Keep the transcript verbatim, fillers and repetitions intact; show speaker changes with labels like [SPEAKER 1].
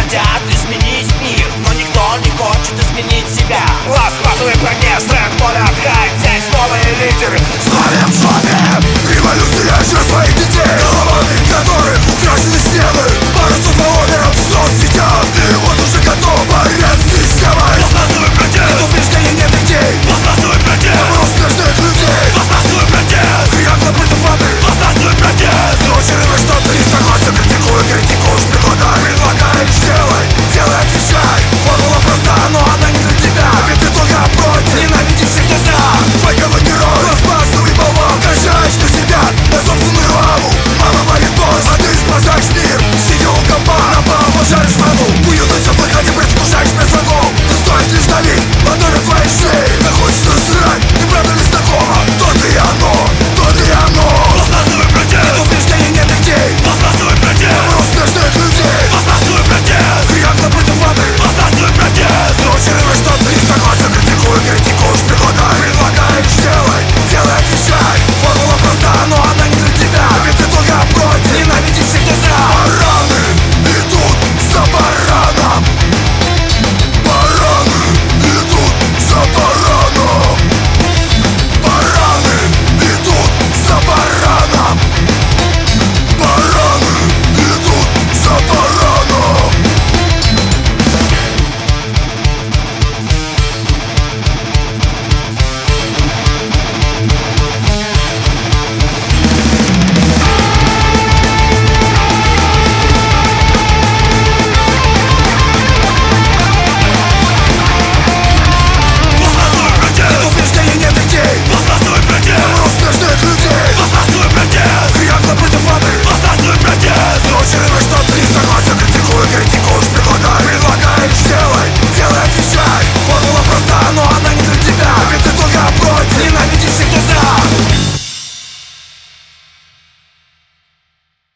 [SPEAKER 1] хотят изменить мир, но никто не хочет изменить себя.
[SPEAKER 2] Власть массовый прогресс, тренд, поля, хайп, здесь новые лидеры.
[SPEAKER 3] Ставим в жопе революция через своих детей, головами которых украшены стены. Пару слов